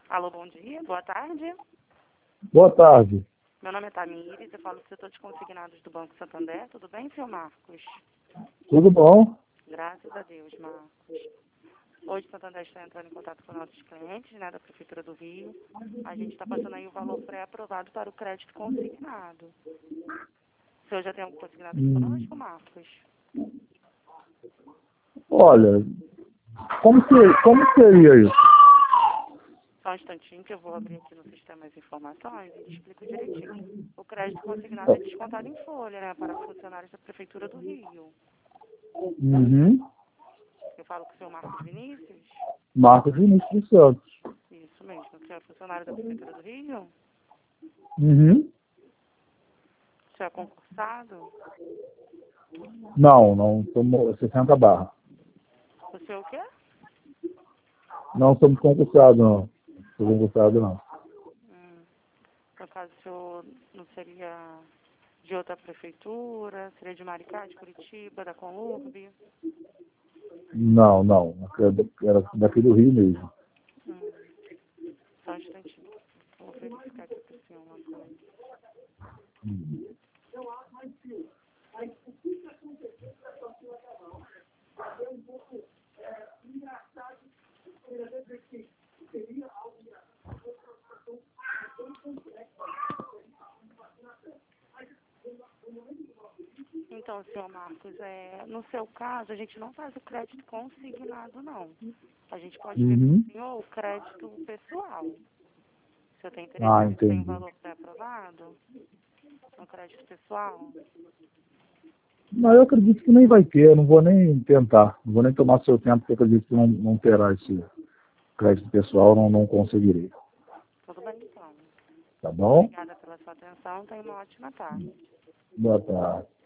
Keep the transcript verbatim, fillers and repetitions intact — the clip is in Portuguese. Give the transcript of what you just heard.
Alô, bom dia, boa tarde. Boa tarde. Meu nome é Tamires, eu falo do setor de consignados do Banco Santander. Tudo bem, senhor Marcos? Tudo bom? Graças a Deus, Marcos. Hoje o Santander está entrando em contato com nossos clientes, né, da Prefeitura do Rio. A gente está passando aí o valor pré-aprovado para o crédito consignado. O senhor já tem algum consignado aqui Hum, conosco, Marcos? olha, como, que, como seria isso? Só um instantinho que eu vou abrir aqui no sistema as informações e explico direitinho. O crédito consignado é descontado em folha, né, para funcionários da Prefeitura do Rio. Uhum. Eu falo com o senhor Marcos Vinícius? Marcos Vinícius dos Santos. Isso mesmo. O senhor é funcionário da Prefeitura do Rio? Uhum. O senhor é concursado? Não, não somos sessenta barra. O senhor o quê? Não somos concursados, não. Sou concursado, não. Hum, no caso, o senhor não seria de outra prefeitura? Seria de Maricá, de Curitiba, da Conurb? Não, não. Era daqui do Rio mesmo. Hum, só um instantinho. Vou verificar aqui para o senhor uma coisa. Uhum. Então, senhor Marcos, é, no seu caso, a gente não faz o crédito consignado, não. A gente pode ver para o Uhum. senhor o crédito pessoal. O senhor tem interesse Ah, em ver se tem um entendi. valor pré-aprovado no crédito pessoal? Mas eu acredito que nem vai ter, eu não vou nem tentar. Não vou nem tomar seu tempo, porque eu acredito que não, não terá esse crédito pessoal, não, não conseguirei. Tudo bem, então. Tá bom? Obrigada pela sua atenção. Tenha uma ótima tarde. Boa tarde.